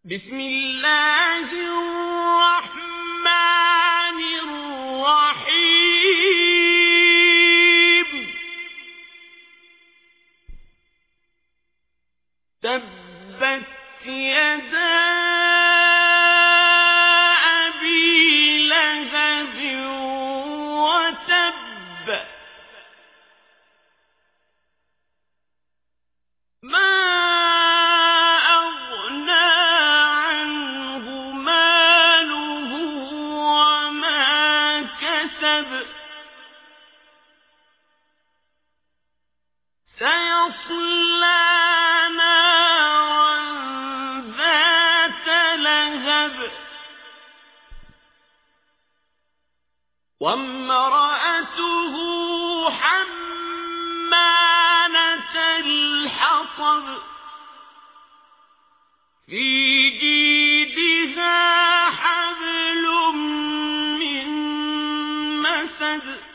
بسم الله الرحمن الرحيم تبت يدا أبي لهب وتب ما أغنى عنه ماله وما كسب سيصلى نارا ذات لهب وامرأته حمالة الحطب في جيدها حبل من مسد